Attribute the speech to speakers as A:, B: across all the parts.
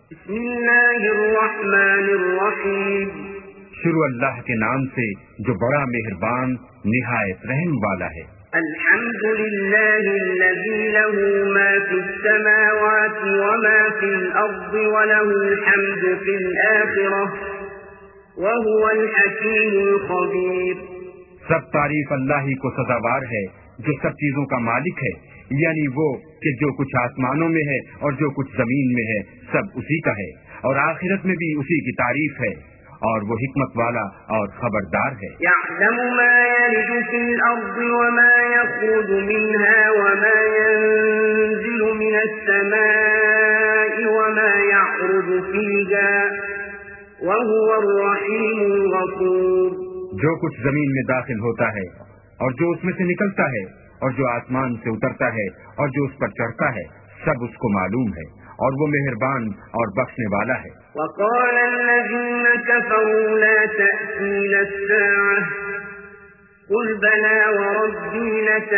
A: بسم اللہ الرحمن الرحیم،
B: شروع اللہ کے نام سے جو بڑا مہربان نہایت رحم والا ہے۔
A: الحمد للہ الذی له ما فی السماوات وما فی الارض وله الحمد فی الآخرہ وهو الحکیم الخبیر۔
B: سب تعریف اللہ ہی کو سزاوار ہے جو سب چیزوں کا مالک ہے، یعنی وہ کہ جو کچھ آسمانوں میں ہے اور جو کچھ زمین میں ہے سب اسی کا ہے، اور آخرت میں بھی اسی کی تعریف ہے، اور وہ حکمت والا اور خبردار ہے۔
A: يعلم ما يلج في الأرض وما يخرج منها وما ينزل من السماء وما يعرج فيها وهو الرحيم الغفور۔
B: جو کچھ زمین میں داخل ہوتا ہے اور جو اس میں سے نکلتا ہے اور جو آسمان سے اترتا ہے اور جو اس پر چڑھتا ہے سب اس کو معلوم ہے، اور وہ مہربان اور بخشنے والا ہے۔
A: وقال الذين كفروا لا تأتينا الساعة قل بلى وربي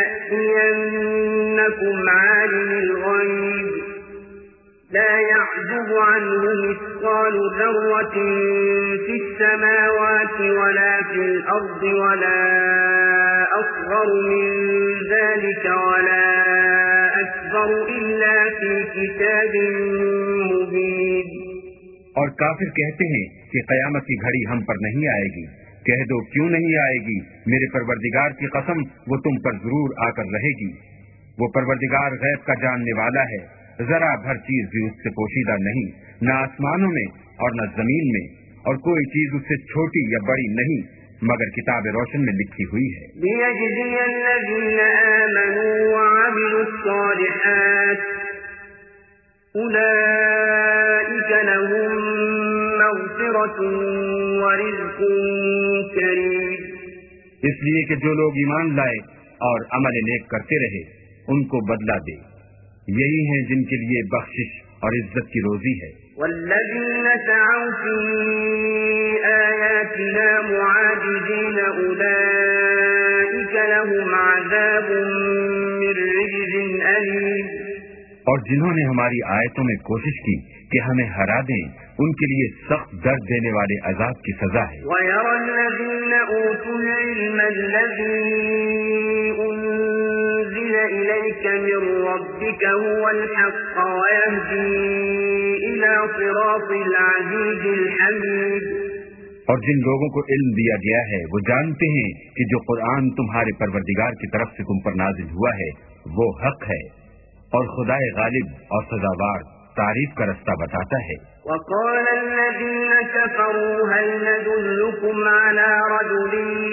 A: لتأتينكم عالم الغيب لا يعزب عنه مثقال ذرة في السماوات ولا في الأرض ولا أصغر من ذلك ولا أكبر إلا في كتاب مبين۔
B: اور کافر کہتے ہیں کہ قیامت کی گھڑی ہم پر نہیں آئے گی۔ کہہ دو کیوں نہیں آئے گی، میرے پروردگار کی قسم وہ تم پر ضرور آ کر رہے گی۔ وہ پروردگار غیب کا جاننے والا ہے، ذرا بھر چیز بھی اس سے پوشیدہ نہیں، نہ آسمانوں میں اور نہ زمین میں، اور کوئی چیز اس سے چھوٹی یا بڑی نہیں مگر کتاب روشن میں لکھی ہوئی ہے۔
A: لِيَجْزِيَ الَّذِينَ آمَنُوا وَعَمِلُوا الصَّالِحَاتِ أُولَئِكَ لَهُم مَّغْفِرَةٌ وَرِزْقٌ كَرِيمٌ۔
B: اس لیے کہ جو لوگ ایمان لائے اور عمل نیک کرتے رہے ان کو بدلہ دے، یہی ہیں جن کے لیے بخشش اور عزت کی روزی ہے۔
A: والذین سعوا فی آیاتنا معاجزین اولئک لهم عذاب من رجز علیم۔
B: اور جنہوں نے ہماری آیتوں میں کوشش کی کہ ہمیں ہرا دیں ان کے لیے سخت درد دینے والے عذاب کی سزا ہے۔
A: وَيَرَى الَّذِينَ أُوتُوا الْعِلْمَ الَّذِي أُنزِلَ إِلَيْكَ مِن رَّبِّكَ هُوَ الْحَقَّ وَيَهْدِي إِلَى صِرَاطِ الْعَزِيزِ الْحَمِيدِ۔
B: اور جن لوگوں کو علم دیا گیا ہے وہ جانتے ہیں کہ جو قرآن تمہارے پروردگار کی طرف سے تم پر نازل ہوا ہے وہ حق ہے، اور خدائے غالب اور سزاوار تعریف کا رستہ بتاتا ہے۔
A: وقال الذين كفروا هل ندلكم على رجل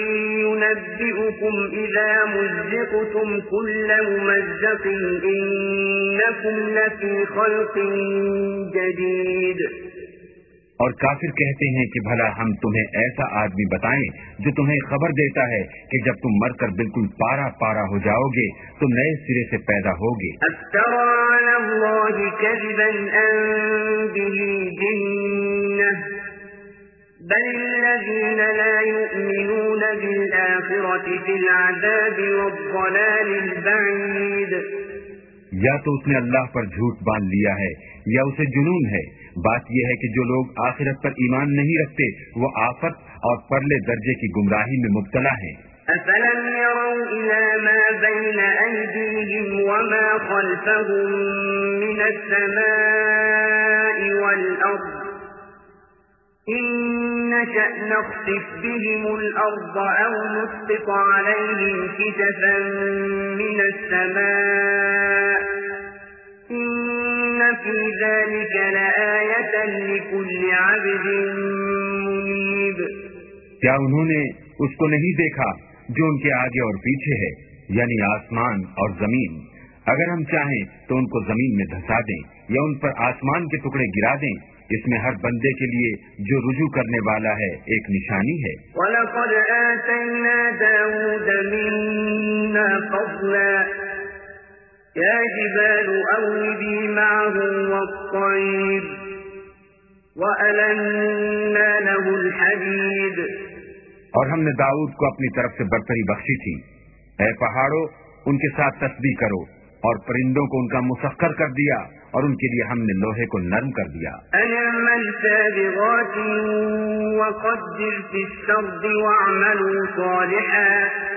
A: ينبئكم إذا مزقتم كل ممزق إنكم لفي خلق جديد۔
B: اور کافر کہتے ہیں کہ بھلا ہم تمہیں ایسا آدمی بتائیں جو تمہیں خبر دیتا ہے کہ جب تم مر کر بالکل پارا پارا ہو جاؤ گے تو نئے سرے سے پیدا ہوگے۔
A: افترى على الله كذبا أم به جنة بل الذين لا يؤمنون بالآخرة في العذاب والضلال البعيد۔
B: یا تو اس نے اللہ پر جھوٹ باندھ لیا ہے یا اسے جنون ہے۔ بات یہ ہے کہ جو لوگ آخرت پر ایمان نہیں رکھتے وہ آفت اور پرلے درجے کی گمراہی میں مبتلا ہیں۔
A: أَفَلَمْ يَرَوْا إِلَى مَا بَيْنَ أَيْدِيهِمْ وَمَا خَلْفَهُم مِّنَ السَّمَاءِ وَالْأَرْضِ إِن نَّشَأْ نَخْسِفْ بِهِمُ الْأَرْضَ أَوْ نُسْقِطْ عَلَيْهِمْ كِسَفًا مِّنَ السَّمَاءِ إِنَّ فِي ذَلِكَ لَآيَةً لِكُلِّ عَبْدٍ مُنِيبٍ۔
B: کیا انہوں نے اس کو نہیں دیکھا جو ان کے آگے اور پیچھے ہے، یعنی آسمان اور زمین؟ اگر ہم چاہیں تو ان کو زمین میں دھسا دیں یا ان پر آسمان کے ٹکڑے گرا دیں، اس میں ہر بندے کے لیے جو رجوع کرنے والا ہے ایک نشانی ہے۔
A: وَلَقَدْ آتَيْنَا دَاوُودَ مِنَّا فَضْلًا يَا جِبَالُ أَوِّبِي مَعَهُ وَالطَّيْرَ وَأَلَنَّا لَهُ الْحَدِيدَ۔
B: اور ہم نے داؤد کو اپنی طرف سے برتری بخشی تھی۔ اے پہاڑوں ان کے ساتھ تسبیح کرو، اور پرندوں کو ان کا مسخر کر دیا اور ان کے لیے ہم نے لوہے کو نرم کر دیا.
A: اعمل سابغات وقدر في السرد واعملوا صالحا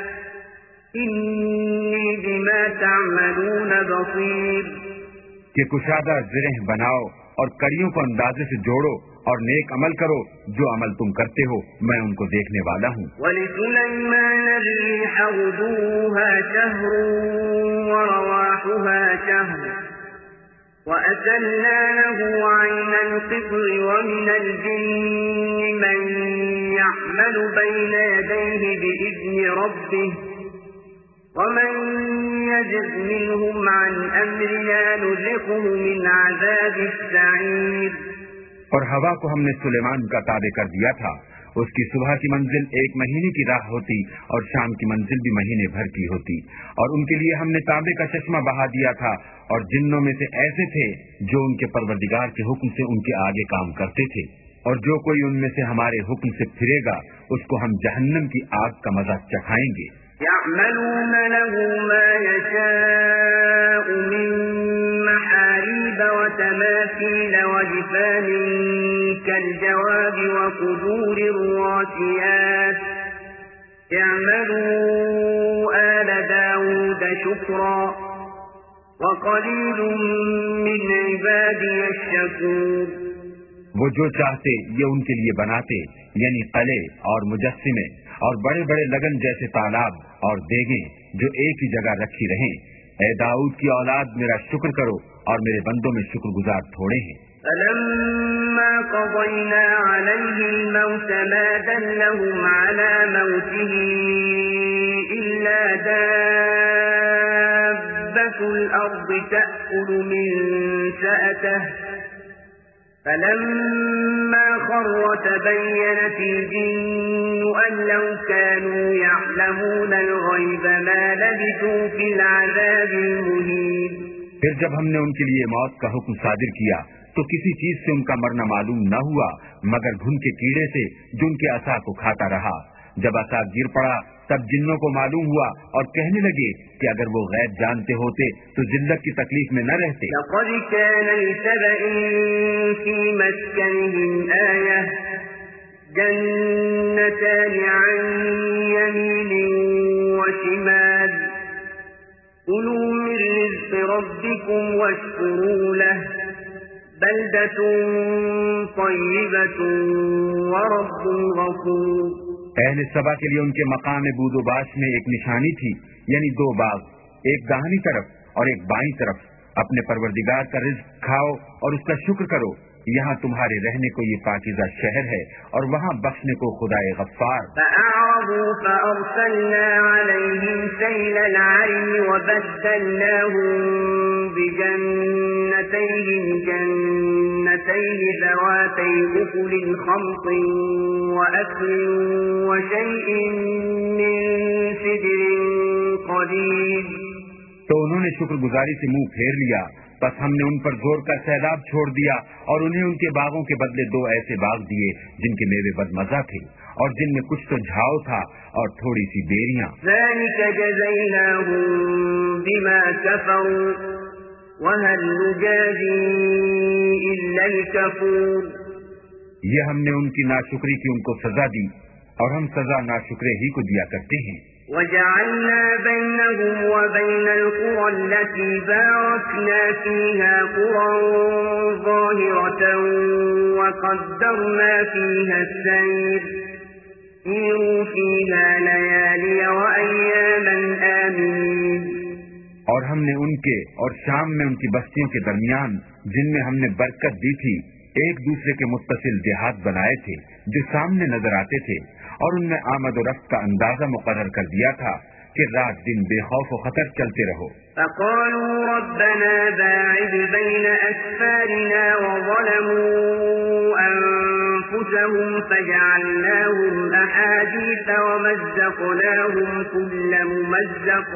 A: انی بما تعملون بصیر.
B: کہ کشادہ زرہ بناؤ اور کڑیوں کو اندازے سے جوڑو اور نیک عمل کرو، جو عمل تم کرتے ہو میں ان کو دیکھنے والا ہوں.
A: وَلِسُلَيْمَانَ الرِّيحَ غُدُوُّهَا شَهْرٌ وَرَوَاحُهَا شَهْرٌ وَأَسَلْنَا لَهُ عَيْنَ الْقِطْرِ وَمِنَ الْجِنِّ مَن يَعْمَلُ بَيْنَ يَدَيْهِ بِإِذْنِ رَبِّهِ وَمَن يَزِغْ مِنْهُمْ عَنْ أَمْرِنَا نُذِقْهُ مِنْ عَذَابِ السَّعِيرِ.
B: اور ہوا کو ہم نے سلیمان کا تابع کر دیا تھا. اس کی صبح کی منزل 1 مہینے کی راہ ہوتی اور شام کی منزل بھی مہینے بھر کی ہوتی. اور ان کے لیے ہم نے تانبے کا چشمہ بہا دیا تھا. اور جنوں میں سے ایسے تھے جو ان کے پروردگار کے حکم سے ان کے آگے کام کرتے تھے. اور جو کوئی ان میں سے ہمارے حکم سے پھرے گا اس کو ہم جہنم کی آگ کا مزہ چکھائیں گے.
A: يعملون له ما يشاء من محاريب وتماثيل وجفان كالجواب وقدور الراسيات اعملوا آل داود شكرا وقليل من عبادي الشكور.
B: وہ جو چاہتے یہ ان کے لیے بناتے، یعنی قلعے اور مجسمے اور بڑے بڑے لگن جیسے تالاب اور دیگیں جو ایک ہی جگہ رکھی رہیں. اے داؤد کی اولاد میرا شکر کرو اور میرے بندوں میں شکر گزار تھوڑے ہیں.
A: فَلَمَّا قَضَيْنَا عَلَيْهِ الْمَوْتَ مَا دَلَّهُمْ عَلَى مَوْتِهِ إِلَّا دَابَّةُ الْأَرْضِ تَأْكُلُ مِنْ سَأَتَهُ فَلَمَّا خَرَّ تَبَيَّنَتِ الْجِنُّ أَن لَّوْ كَانُوا يَعْلَمُونَ الْغَيْبَ مَا لَبِثُوا فِي الْعَذَابِ الْمُهِينِ.
B: پھر جب ہم نے ان کے لیے موت کا حکم صادر کیا تو کسی چیز سے ان کا مرنا معلوم نہ ہوا مگر گھن کے کیڑے سے جو ان کے عصا کو کھاتا رہا. جب عصا گر پڑا تب جنوں کو معلوم ہوا اور کہنے لگے کہ اگر وہ غیب جانتے ہوتے تو ذلت کی تکلیف میں نہ رہتے.
A: لقد كان لسبإ في مسكنهم آية جنتان عن يمين وشمال كلوا من رزق ربكم واشكروا له بلدة طيبة ورب غفور.
B: اہل سبا کے لیے ان کے مقام بود و باش میں ایک نشانی تھی، یعنی 2 باغ، ایک داہنی طرف اور ایک بائیں طرف. اپنے پروردگار کا رزق کھاؤ اور اس کا شکر کرو. یہاں تمہارے رہنے کو یہ پاکیزہ شہر ہے اور وہاں بخشنے کو خدائے غفار.
A: فَأَعْرَضُوا فَأَرْسَلْنَا عَلَيْهِمْ سَيْلَ الْعَرِمِ وَبَدَّلْنَاهُمْ بِجَنَّتَيْهِمْ جَنَّتَيْنِ ذَوَاتَيْ أُكُلٍ خَمْطٍ وَأَثْلٍ وَشَيْءٍ مِّن سِدْرٍ قَلِيلٍ.
B: تو انہوں نے شکر گزاری سے منہ پھیر لیا، بس ہم نے ان پر زور کا سیلاب چھوڑ دیا اور انہیں ان کے باغوں کے بدلے 2 ایسے باغ دیے جن کے میوے بدمزہ تھے اور جن میں کچھ تو جھاؤ تھا اور تھوڑی سی بیریاں.
A: ذَلِكَ جَزَيْنَاهُم بِمَا كَفَرُوا وَهَلْ نُجَازِي إِلَّا الْكَفُورَ.
B: یہ ہم نے ان کی ناشکری کی ان کو سزا دی اور ہم سزا ناشکرے ہی کو دیا کرتے ہیں.
A: وَجَعَلْنَا بَيْنَهُمْ وَبَيْنَ الْقُرَى الَّتِي بَارَكْنَا فِيهَا قُرًى ظَاهِرَةً وَقَدَّرْنَا فِيهَا السَّيْرَ سِيرُوا فِيهَا لَيَالِيَ وَأَيَّامًا آمِنِينَ.
B: اور ہم نے ان کے اور شام میں ان کی بستیوں کے درمیان جن میں ہم نے برکت دی تھی ایک دوسرے کے متصل دیہات بنائے تھے جو سامنے نظر آتے تھے اور ان میں آمد و رفت کا اندازہ مقرر کر دیا تھا کہ رات دن بے خوف و خطر چلتے رہو.
A: فَقَالُوا رَبَّنَا بَاعِدْ بَيْنَ أَسْفَارِنَا وَظَلَمُوا أَنفُسَهُمْ فَجَعَلْنَاهُمْ أَحَادِيثَ وَمَزَّقْنَاهُمْ كُلَّ مُمَزَّقٍ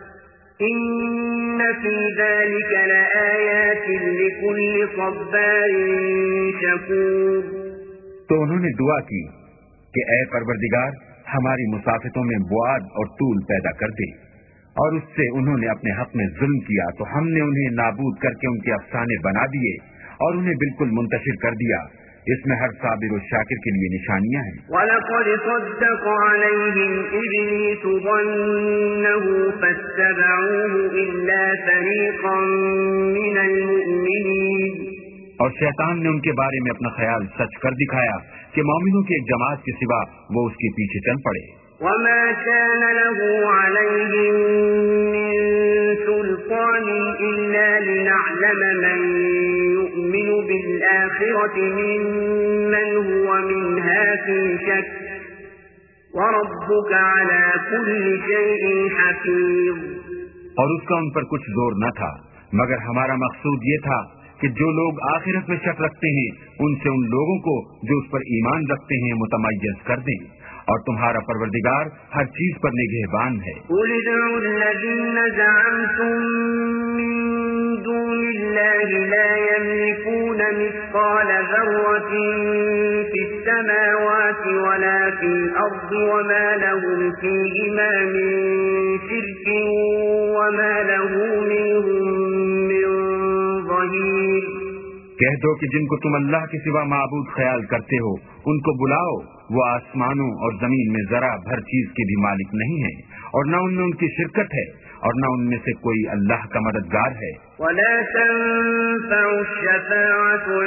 A: إِنَّ فِي ذَلِكَ لَآيَاتٍ لِكُلِّ صَبَّارٍ شَكُورٍ.
B: تو انہوں نے دعا کی کہ اے پروردگار ہماری مسافتوں میں بواد اور طول پیدا کر دے اور اس سے انہوں نے اپنے حق میں ظلم کیا تو ہم نے انہیں نابود کر کے ان کے افسانے بنا دیے اور انہیں بالکل منتشر کر دیا. اس میں ہر صابر و شاکر کے لیے نشانیاں ہیں.
A: وَلَقَدْ صَدَّقَ عَلَيْهِمْ إِبْلِيسُ ظَنَّهُ فَاتَّبَعُوهُ إِلَّا فَرِيقًا مِّنَ الْمُؤْمِنِينَ.
B: اور شیطان نے ان کے بارے میں اپنا خیال سچ کر دکھایا کہ مومنوں کی ایک جماعت کے سوا وہ اس کے پیچھے چل پڑے.
A: وَمَا كَانَ لَهُ عَلَيْهِم مِّن سُلْطَانٍ إِلَّا لِنَعْلَمَ مَن يُؤْمِنُ بِالْآخِرَةِ مِمَّنْ هُوَ مِنْهَا فِي شَكٍّ وَرَبُّكَ عَلَى كُلِّ شَيْءٍ حَفِيظٌ.
B: اور اس کا ان پر کچھ زور نہ تھا مگر ہمارا مقصود یہ تھا کہ جو لوگ آخرت میں شک رکھتے ہیں ان سے ان لوگوں کو جو اس پر ایمان رکھتے ہیں متمیز کر دیں. اور تمہارا پروردگار ہر چیز پر نگہبان ہے.
A: قُلِ ادْعُوا الَّذِينَ زَعَمْتُم مِّن دُونِ اللَّهِ لَا يَمْلِكُونَ مِثْقَالَ ذَرَّةٍ فِي السَّمَاوَاتِ وَلَا فِي الْأَرْضِ وَمَا لَهُمْ فِيهِمَا مِن شِرْكٍ وَمَا لَهُ مِنْهُم مِّن ظَهِيرٍ.
B: کہہ دو کہ جن کو تم اللہ کے سوا معبود خیال کرتے ہو ان کو بلاؤ. وہ آسمانوں اور زمین میں ذرا بھر چیز کے بھی مالک نہیں ہیں اور نہ ان میں ان کی شرکت ہے اور نہ ان میں سے کوئی اللہ کا مددگار ہے.
A: وَلَا تَنفَعُ الشَّفَاعَةُ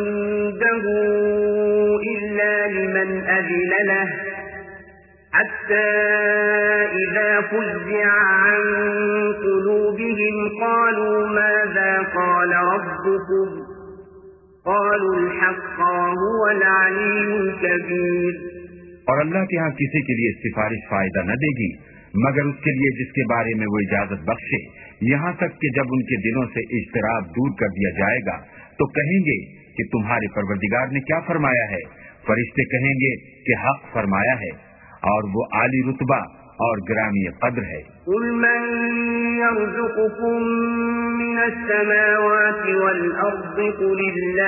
A: عِندَهُ إِلَّا لِمَنْ أَذِنَ لَهُ حَتَّى إِذَا فُزِّعَ عَن قُلُوبِهِمْ قَالُوا مَاذَا قَالَ رَبُّكُمْ قَالُوا الْحَقَّ وَهُوَ الْعَلِيُّ الْكَبِيرُ.
B: اور اللہ کے ہاں کسی کے لیے سفارش فائدہ نہ دے گی مگر اس کے لیے جس کے بارے میں وہ اجازت بخشے، یہاں تک کہ جب ان کے دلوں سے اضطراب دور کر دیا جائے گا تو کہیں گے کہ تمہارے پروردگار نے کیا فرمایا ہے. فرشتے کہیں گے کہ حق فرمایا ہے اور وہ عالی رتبہ اور گرامی قدر ہے.
A: قُلْ مَن يَرْزُقُكُم مِّنَ السَّمَاوَاتِ وَالْأَرْضِ قُلِ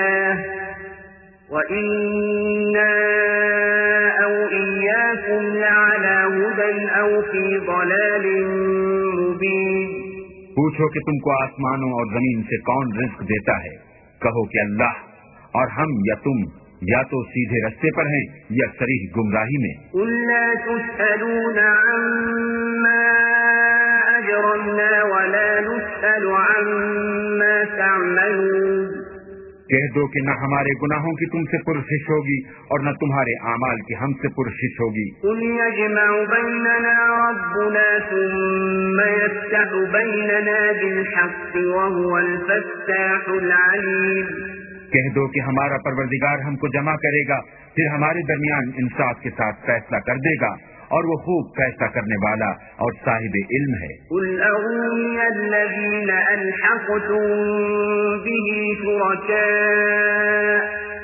A: اللَّهُ وَإِنَّا أَوْ إِيَّاكُمْ لَعَلَىٰ هُدًى أَوْ فِي ضَلَالٍ مُّبِينٍ.
B: پوچھو کہ تم کو آسمانوں اور زمین سے کون رزق دیتا ہے، کہو کہ اللہ، اور ہم یا تم یا تو سیدھے رستے پر ہیں یا صریح گمراہی میں.
A: قُل لَّا تُسْأَلُونَ عَمَّا أَجْرَمْنَا وَلَا نُسْأَلُ عَمَّا تَعْمَلُونَ.
B: کہہ دو کہ نہ ہمارے گناہوں کی تم سے پرسش ہوگی اور نہ تمہارے اعمال کی ہم سے پرسش ہوگی.
A: قُلْ يَجْمَعُ بَيْنَنَا رَبُّنَا ثُمَّ يَفْتَحُ بَيْنَنَا بِالْحَقِّ وَهُوَ الْفَتَّاحُ الْعَلِيمُ.
B: کہہ دو کہ ہمارا پروردگار ہم کو جمع کرے گا پھر ہمارے درمیان انصاف کے ساتھ فیصلہ کر دے گا اور وہ خوب فیصلہ کرنے والا اور صاحب علم ہے.
A: قُلْ أَرُونِيَ الَّذِينَ أَلْحَقْتُم بِهِ شُرَكَاءَ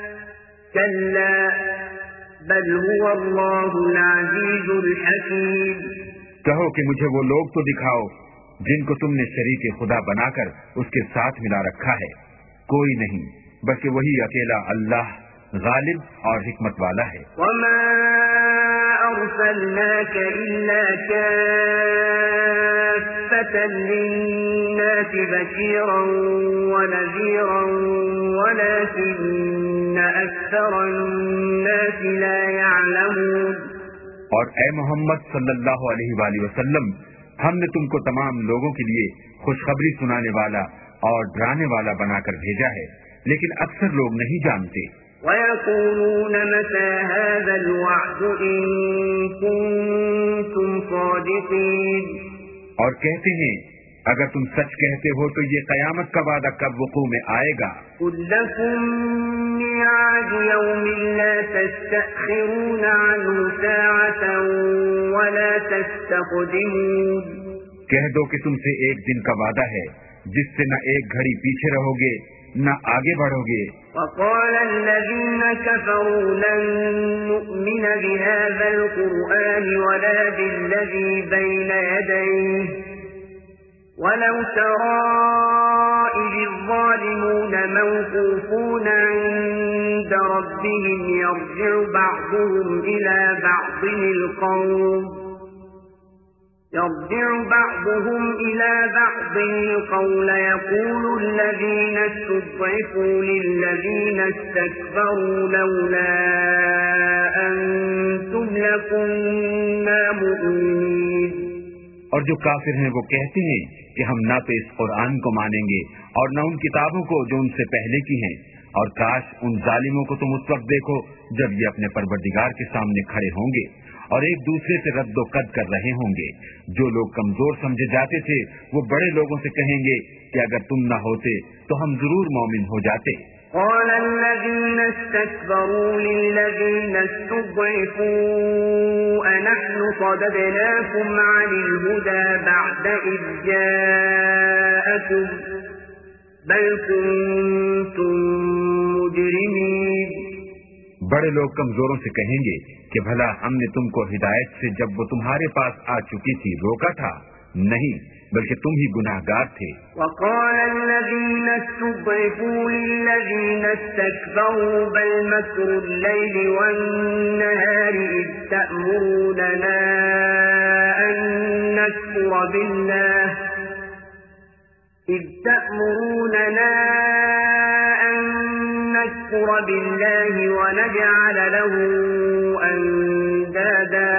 A: كَلَّا بَلْ هُوَ اللَّهُ الْعَزِيزُ الْحَكِيمُ.
B: کہو کہ مجھے وہ لوگ تو دکھاؤ جن کو تم نے شریک خدا بنا کر اس کے ساتھ ملا رکھا ہے. کوئی نہیں بلکہ وہی اکیلا اللہ غالب اور حکمت والا ہے.
A: وَمَا أَرْسَلْنَاكَ إِلَّا كَافَّةً لِّلنَّاسِ بَشِيرًا وَنَذِيرًا وَلَٰكِنَّ أَكْثَرَ النَّاسِ لَا يَعْلَمُونَ.
B: اور اے محمد صلی اللہ علیہ وآلہ وسلم، ہم نے تم کو تمام لوگوں کے لیے خوشخبری سنانے والا اور ڈرانے والا بنا کر بھیجا ہے، لیکن اکثر لوگ نہیں جانتے.
A: وَيَقُولُونَ مَتَىٰ هَٰذَا الْوَعْدُ إِن كُنتُمْ صَادِقِينَ.
B: اور کہتے ہیں اگر تم سچ کہتے ہو تو یہ قیامت کا وعدہ کب وقوع میں آئے گا.
A: قُل لَّكُم مِّيعَادُ يَوْمٍ لَّا تَسْتَأْخِرُونَ عَنْهُ سَاعَةً وَلَا تَسْتَقْدِمُونَ.
B: کہہ دو کہ تم سے ایک دن کا وعدہ ہے جس سے نہ ایک گھڑی پیچھے رہو گے نہ آگے بڑھو گے.
A: وَقَالَ الَّذِينَ كَفَرُوا لَن نُّؤْمِنَ بِهَٰذَا الْقُرْآنِ وَلَا بِالَّذِي بَيْنَ يَدَيْهِ وَلَوْ تَرَىٰ إِذِ الظَّالِمُونَ مَوْقُوفُونَ عِندَ رَبِّهِمْ يَرْجِعُ بَعْضُهُمْ إِلَىٰ بَعْضٍ الْقَوْلَ. وَقَالَ الَّذِينَ كَفَرُوا لَن نُّؤْمِنَ بِهَٰذَا الْقُرْآنِ وَلَا بِالَّذِي بَيْنَ يَدَيْهِ وَلَوْ تَرَىٰ إِذِ الظَّالِمُونَ مَوْقُوفُونَ عِندَ رَبِّهِمْ يَرْجِعُ بَعْضُهُمْ إِلَىٰ بَعْضٍ الْقَوْلَ. يرجع بعضهم إلى بعض القول يقول الذين استضعفوا للذين استكبروا لولا أنتم لكنا مؤمنين.
B: اور جو کافر ہیں وہ کہتے ہیں کہ ہم نہ تو اس قرآن کو مانیں گے اور نہ ان کتابوں کو جو ان سے پہلے کی ہیں، اور کاش ان ظالموں کو تم اس وقت دیکھو جب یہ اپنے پروردگار کے سامنے کھڑے ہوں گے اور ایک دوسرے سے رد و قد کر رہے ہوں گے. جو لوگ کمزور سمجھے جاتے تھے وہ بڑے لوگوں سے کہیں گے کہ اگر تم نہ ہوتے تو ہم ضرور مومن ہو جاتے.
A: قال الذين استكبروا للذين استضعفوا أنحن صددناكم عن الهدى بعد إذ جاءكم بل كنتم مجرمين.
B: بڑے لوگ کمزوروں سے کہیں گے کہ بھلا ہم نے تم کو ہدایت سے جب وہ تمہارے پاس آ چکی تھی روکا تھا؟ نہیں، بلکہ تم ہی گناہگار تھے.
A: وقال الذين استضعفوا للذين استكبروا بل مكر الليل والنهار إذ تأمروننا أن نكفر بالله ونجعل له أندادا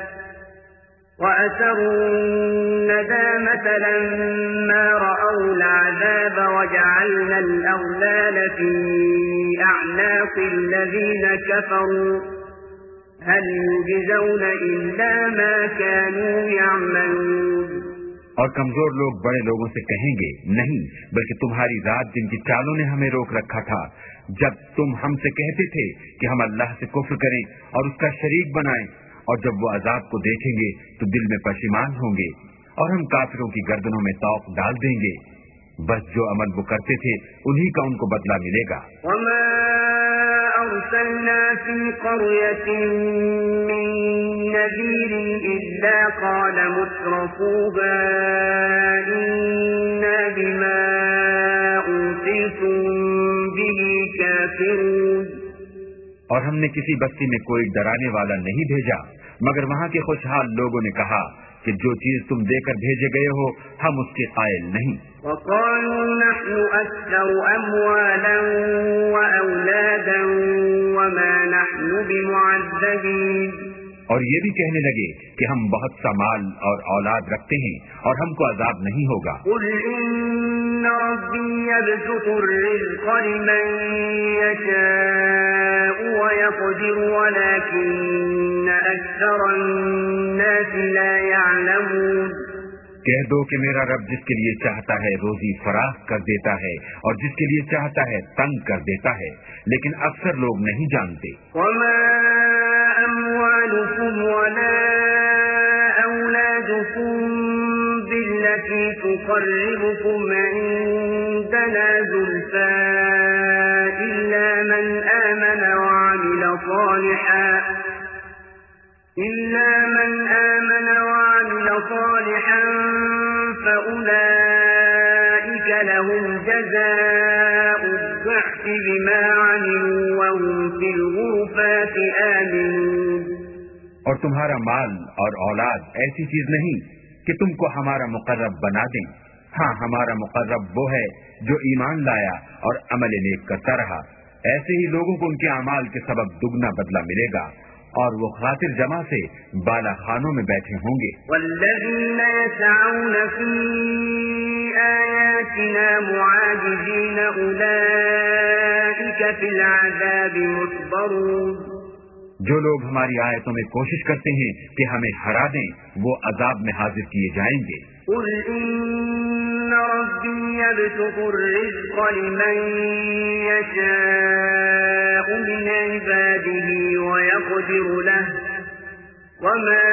A: وأسروا الندامة لما رأوا العذاب وجعلنا الأغلال في أعناق الذين كفروا هل يجزون إلا ما كانوا يعملون.
B: اور کمزور لوگ بڑے لوگوں سے کہیں گے نہیں، بلکہ تمہاری ذات جن کی چالوں نے ہمیں روک رکھا تھا جب تم ہم سے کہتے تھے کہ ہم اللہ سے کفر کریں اور اس کا شریک بنائیں، اور جب وہ عذاب کو دیکھیں گے تو دل میں پشیمان ہوں گے اور ہم کافروں کی گردنوں میں طوق ڈال دیں گے. بس جو عمل وہ کرتے تھے انہی کا ان کو بدلہ ملے گا.
A: وما أرسلنا في قرية من نذير إلا قال مترفوها إنا بما أرسلتم به كافرون.
B: اور ہم نے کسی بستی میں کوئی ڈرانے والا نہیں بھیجا مگر وہاں کے خوشحال لوگوں نے کہا کہ جو چیز تم دے کر بھیجے گئے ہو ہم اس کے قائل نہیں.
A: وقالوا نحن أكثر أموالا وأولادا وما نحن بمعذبين.
B: اور یہ بھی کہنے لگے کہ ہم بہت سا مال اور اولاد رکھتے ہیں اور ہم کو عذاب نہیں ہوگا.
A: قل إن ربي يبسط الرزق لمن يشاء ويقدر ولكن أكثر الناس لا يعلمون.
B: کہہ دو کہ میرا رب جس کے لیے چاہتا ہے روزی فراخ کر دیتا ہے اور جس کے لیے چاہتا ہے تنگ کر دیتا ہے، لیکن اکثر لوگ نہیں جانتے.
A: وما أموالكم ولا أولادكم بالتي تقربكم عندنا زلفى إلا من آمن وعمل صالحا فأولئك لهم جزاء الضعف بما عملوا وهم في الغرفات آمنون.
B: اور تمہارا مال اور اولاد ایسی چیز نہیں کہ تم کو ہمارا مقرب بنا دیں. ہاں، ہمارا مقرب وہ ہے جو ایمان لایا اور عمل نیک کرتا رہا. ایسے ہی لوگوں کو ان کے اعمال کے سبب دگنا بدلہ ملے گا اور وہ خاطر جمع سے بالا خانوں میں بیٹھے ہوں گے.
A: والذین یسعون فی آیاتنا معاجزین اولئک فی العذاب محضرون.
B: جو لوگ ہماری آیتوں میں کوشش کرتے ہیں کہ ہمیں ہرا دیں وہ عذاب میں حاضر کیے جائیں گے.
A: قل ان ربی یبسط الرزق لمن یشاء من عباده ويقدر له وما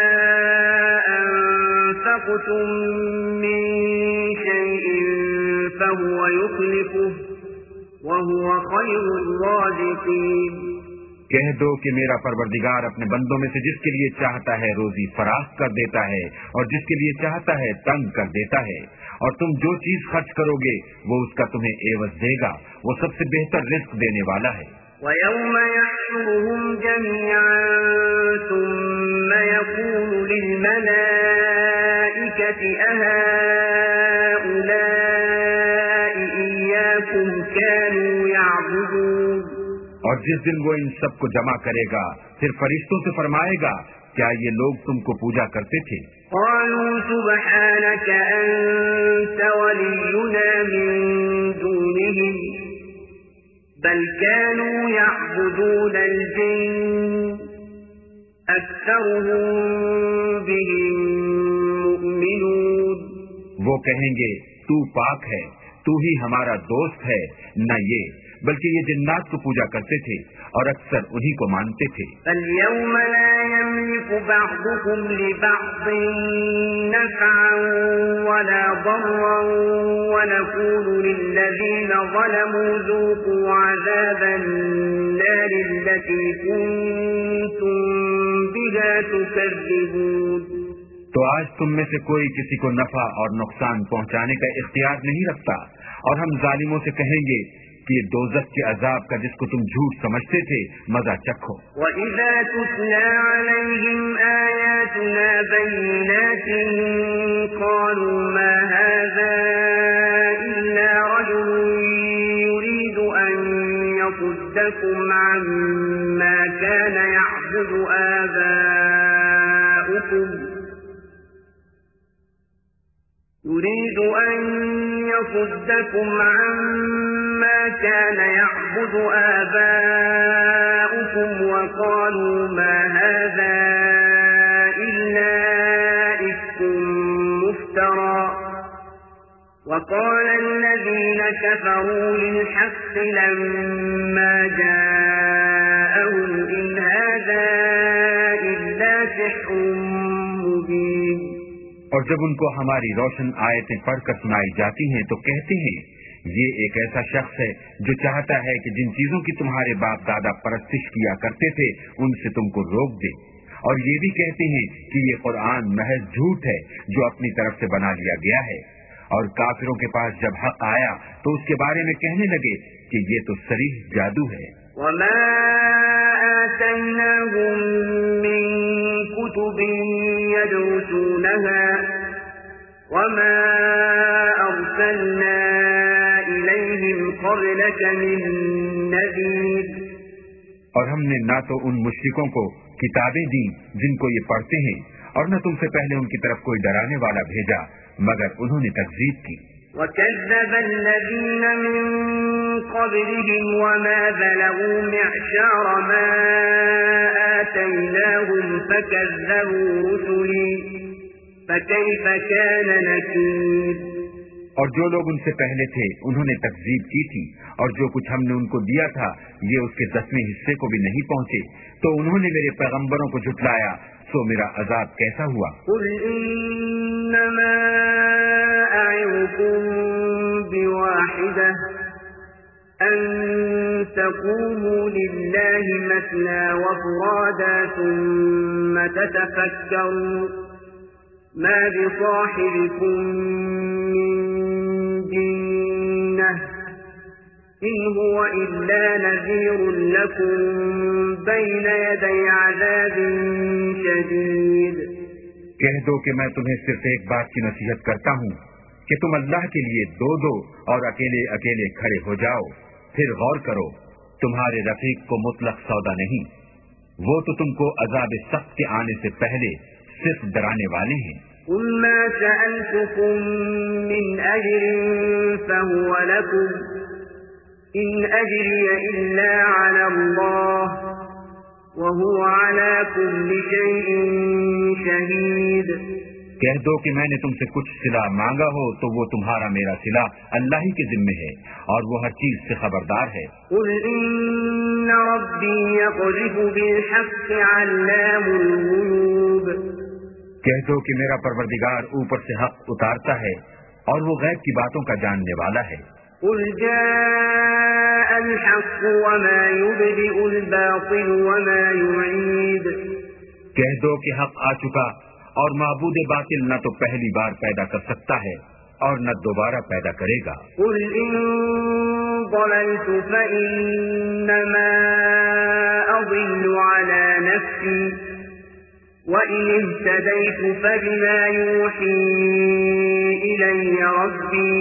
A: أنفقتم من شيء فهو يخلفه وهو خير الرازقين.
B: کہہ دو کہ میرا پروردگار اپنے بندوں میں سے جس کے لیے چاہتا ہے روزی فراخ کر دیتا ہے اور جس کے لیے چاہتا ہے تنگ کر دیتا ہے، اور تم جو چیز خرچ کرو گے وہ اس کا تمہیں عوض دے گا، وہ سب سے بہتر رزق دینے والا ہے.
A: وَيَوْمَ يَحْشُرُهُمْ جَمِيعًا ثُمَّ يَقُولُ لِلْمَلَائِكَةِ الْمَلَائِكَةِ أَهَٰؤُلَاءِ إِيَّاكُمْ كَانُوا يَعْبُدُونَ
B: اور جس دن وہ ان سب کو جمع کرے گا پھر فرشتوں سے فرمائے گا کیا یہ لوگ تم کو پوجا کرتے تھے؟
A: قالوا سبحانك أنت ولينا من دونهم بل كانوا يعبدون الجن أكثرهم بهم مؤمنون
B: وہ کہیں گے تو پاک ہے، تو ہی ہمارا دوست ہے، نہ یہ بلکہ یہ جنات کو پوجا کرتے تھے اور اکثر انہی کو مانتے تھے۔
A: فَالْيَوْمَ لَا يَمْلِكُ بَعْضُكُمْ لِبَعْضٍ نَفْعًا وَلَا ضَرًّا وَنَقُولُ لِلَّذِينَ ظَلَمُوا ذُوقُوا عَذَابَ النَّارِ الَّتِي كُنتُم بِهَا تُكَذِّبُونَ۔
B: تو آج تم میں سے کوئی کسی کو نفع اور نقصان پہنچانے کا اختیار نہیں رکھتا، اور ہم ظالموں سے کہیں گے کہ یہ دوزخ کے عذاب کا جس کو تم جھوٹ سمجھتے تھے مزہ چکھو۔
A: وَإِذَا تُتْلَىٰ عَلَيْهِمْ آيَاتُنَا بَيِّنَاتٍ قَالُوا مَا هَٰذَا إِلَّا رَجُلٌ يُرِيدُ أَن يَصُدَّكُمْ عَمَّا كَانَ يَعْبُدُ آبَاؤُكُمْ وقالوا ما هذا إلا إفك مفترى وقال الذين كفروا للحق لما جاءهم إن هذا إلا سحر مبين۔
B: اور جب ان کو ہماری روشن آیتیں پڑھ کر سنائی جاتی ہیں تو کہتے ہیں یہ ایک ایسا شخص ہے جو چاہتا ہے کہ جن چیزوں کی تمہارے باپ دادا پرستش کیا کرتے تھے ان سے تم کو روک دے، اور یہ بھی کہتے ہیں کہ یہ قرآن محض جھوٹ ہے جو اپنی طرف سے بنا لیا گیا ہے، اور کافروں کے پاس جب حق آیا تو اس کے بارے میں کہنے لگے کہ یہ تو صریح جادو ہے۔
A: وما آتيناهم من كتب يدرسونها وما أرسلنا إليهم قبلك من نذير۔
B: اور ہم نے نہ تو ان مشرکوں کو کتابیں دیں جن کو یہ پڑھتے ہیں، اور نہ تم سے پہلے ان کی طرف کوئی ڈرانے والا بھیجا مگر انہوں نے تکذیب کی۔
A: وَكَذَّبَ الَّذِينَ مِن قَبْلِهِمْ وَمَا بَلَغُوا مِعْشَارَ مَا آتَيْنَاهُمْ فَكَذَّبُوا رُسُلِي فَكَيْفَ كَانَ نَكِيرِ۔
B: اور جو لوگ ان سے پہلے تھے انہوں نے تکذیب کی تھی، اور جو کچھ ہم نے ان کو دیا تھا یہ اس کے 10ویں حصے کو بھی نہیں پہنچے، تو انہوں نے میرے پیغمبروں کو جھٹلایا، سو میرا عذاب کیسا ہوا۔
A: قُلْ إِنَّمَا أَعِظُكُم بِوَاحِدَةٍ أَن تَقُومُوا لِلَّهِ مَثْنَىٰ وَفُرَادَىٰ ثُمَّ تَتَفَكَّرُوا مَا بِصَاحِبِكُم مِّن جِنَّةٍ إِنْ هُوَ إِلَّا نَذِيرٌ لَكُمْ بَيْنَ يَدَيْ عَذَابٍ شَدِيدٍ۔
B: کہہ دو کہ میں تمہیں صرف ایک بات کی نصیحت کرتا ہوں کہ تم اللہ کے لیے دو دو اور اکیلے اکیلے کھڑے ہو جاؤ، پھر غور کرو، تمہارے رفیق کو مطلق سودا نہیں، وہ تو تم کو عذاب سخت کے آنے سے پہلے صرف ڈرانے والے ہیں۔
A: قُلْ مَا سَأَلْتُكُم مِّنْ أَجْرٍ فَهُوَ لَكُمْ إِنْ أَجْرِيَ إِلَّا عَلَى اللَّهِ وَهُوَ عَلَى كُلِّ شَيْءٍ شَهِيدٌ۔
B: کہہ دو کہ میں نے تم سے کچھ صلہ مانگا ہو تو وہ تمہارا میرا صلہ اللہ ہی کے ذمے ہے، اور وہ ہر چیز سے خبردار ہے۔
A: قُلْ إِنَّ رَبِّي يَقْذِفُ بِالْحَقِّ عَلَّامُ الْغُيُوبِ۔
B: کہہ دو کہ میرا پروردگار اوپر سے حق اتارتا ہے اور وہ غیب کی باتوں کا جاننے والا ہے۔
A: قُلْ جَاءَ الْحَقُّ وَمَا يُبْدِئُ الْبَاطِلُ وَمَا يُعِيدُ۔
B: کہہ دو کہ حق آ چکا، اور معبود باطل نہ تو پہلی بار پیدا کر سکتا ہے اور نہ دوبارہ پیدا کرے گا۔
A: قُلْ إِن ضَلَلْتُ فَإِنَّمَا أَضِلُّ عَلَى نَفْسِي وَإِنِ اهْتَدَيْتُ فَبِمَا يُوحِي إِلَيَّ رَبِّي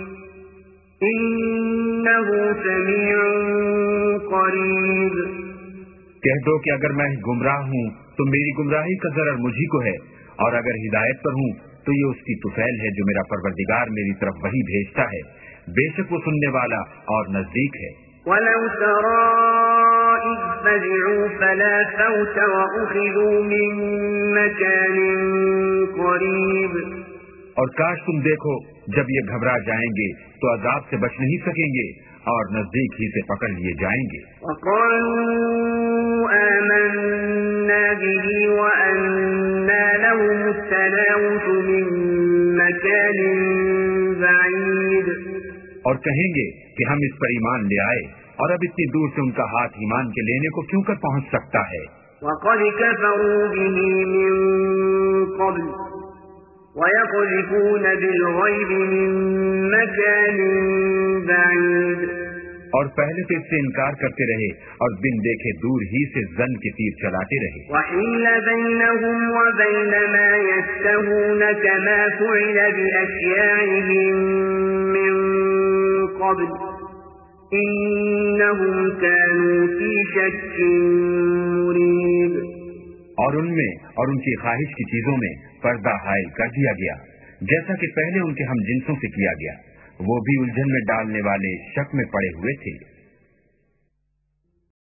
A: إِنَّهُ سَمِيعٌ قَرِيبٌ۔
B: کہہ دو کہ اگر میں گمراہ ہوں تو میری گمراہی کا ضرر مجھی کو ہے، اور اگر ہدایت پر ہوں تو یہ اس کی طفیل ہے جو میرا پروردگار میری طرف وحی بھیجتا ہے، بے شک وہ سننے والا اور نزدیک ہے۔
A: وَلَوْ تَرَىٰ إِذْ فَزِعُوا فَلَا فَوْتَ وَأُخِذُوا مِن مَّكَانٍ قَرِيبٍ۔
B: اور کاش تم دیکھو جب یہ گھبرا جائیں گے تو عذاب سے بچ نہیں سکیں گے اور نزدیک ہی سے پکڑ لیے جائیں گے۔
A: وَقَالُوا آمَنَّا بِهِ وَأَنَّىٰ لَهُمُ التَّنَاوُشُ مِن مَّكَانٍ بَعِيدٍ۔
B: اور کہیں گے کہ ہم اس پر ایمان لے آئے، اور اب اتنی دور سے ان کا ہاتھ ایمان کے لینے کو کیوں کر پہنچ سکتا ہے؟
A: وَقَدْ كَفَرُوا بِهِ مِن قَبْلُ وَيَقْذِفُونَ بِالْغَيْبِ مِن مَّكَانٍ بَعِيدٍ۔
B: اور پہلے تو اس سے انکار کرتے رہے اور بن دیکھے دور ہی سے زن کے تیر چلاتے رہے۔
A: وَحِيلَ بَيْنَهُمْ وَبَيْنَ مَا يَشْتَهُونَ كَمَا فُعِلَ بِأَشْيَاعِهِم مِّن قَبْلُ إِنَّهُمْ كَانُوا فِي شَكٍّ مُّرِيبٍ۔
B: اور ان میں اور ان کی خواہش کی چیزوں میں پردہ حائل کر دیا گیا، جیسا کہ پہلے ان کے ہم جنسوں سے کیا گیا، وہ بھی الجھن میں ڈالنے والے شک میں پڑے ہوئے تھے۔